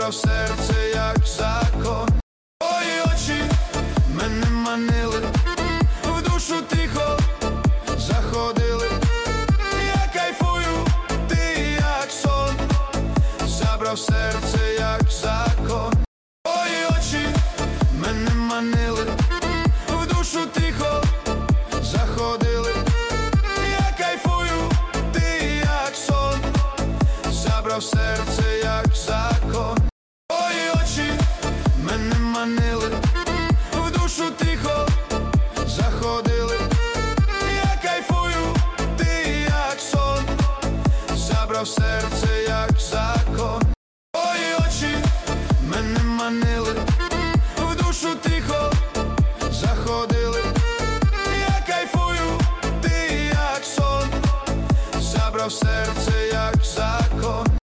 забрав серце, як закон. Твої очі мене манили, в душу тихо заходили. Я кайфую, ти як сон, забрав серце, як закон. Твої очі мене манили, в душу тихо заходили. Я кайфую, ти як сон, забрав серце, як закон. Твої очі мене манили, в душу тихо заходили. Я кайфую, ти як сон, забрав серце, як закон. Твої очі мене манили, в душу тихо заходили. Я кайфую, ти як сон, забрав серце, як закон.